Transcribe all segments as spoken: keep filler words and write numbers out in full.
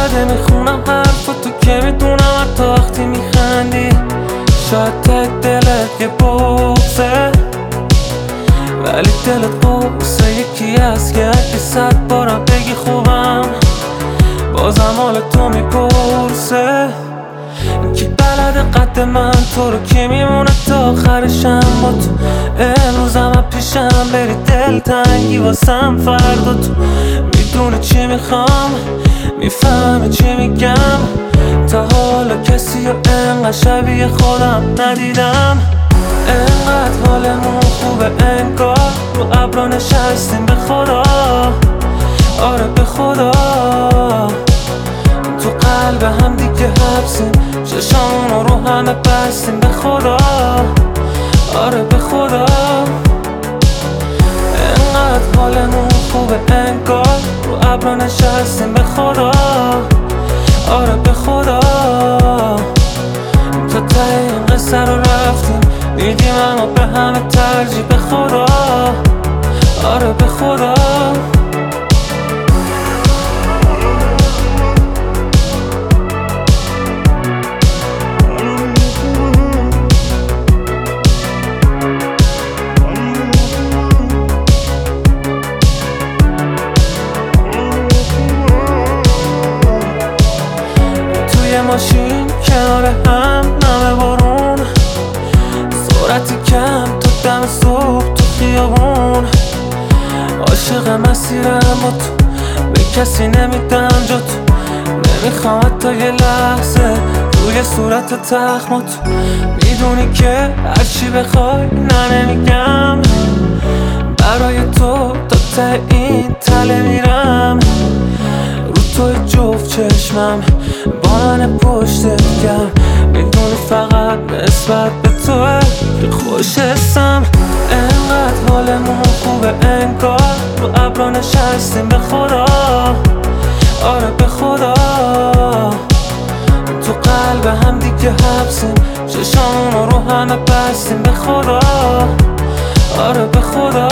بلده میخونم حرفا تو که میدونم حتی وقتی میخندی شاید ته دلت یه بغزه، ولی دلت قوسه یکی هست که اگه صد بارم بگی خوبم بازم حال تو میپرسه. کی بلده قد من تو رو، کی میمونه تا آخرشم با تو؟ امروزم از پیشم بری دلتنگی واسم فردا تو میدونه چی میخوام، میفهمه چی میگم. تا حالا کسی رو انقدر شبیه خودم ندیدم. انقدر حالمون خوبه انگار رو ابرا نشستیم به خدا، آره به خدا. تو قلب هم دیگه حبسیم، چشامونو رو همه بستیم به خدا، آره به خدا. انقدر حالمون خوبه انگار رو ابرا نشستیم به خدا، آره به خدا. تا ته این قصه رو رفتیم دیدیم اما به همه ترجیح به خدا، آره به خدا. توی ماشین کنار هم نمه بارون، سرعتی کم تا دم صبح تو خیابون. عاشق مسیرم با تو، به کسی نمیدم جا تو. نمیخوام حتی یه لحظه روی صورت تخمات. میدونی که هرچی بخوای نه نمیگم، برای تو تا ته این تله میرم. رو توی جفت چشمم با من پشت میگم، میدونی فقط نسبت به توه که خوش حسم. انقدر حالمون خوبه انگار رو ابرا نشستیم به خدا، آره به خدا. تو قلب هم دیگه حبسیم، چشامونو رو همه بستیم به خدا، آره به خدا.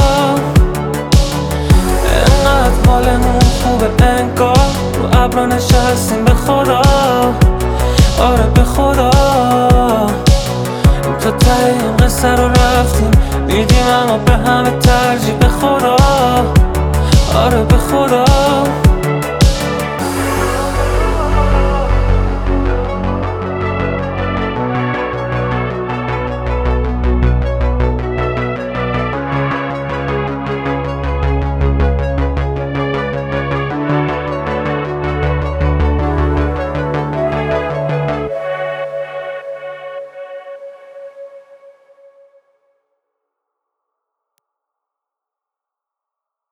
انقدر حالمون خوبه انگار رو ابرا نشستیم به خدا، آره به خدا. تا ته این قصه رو رفتیم دیدیم اما به همه ترجیح به خدا، آره به خدا.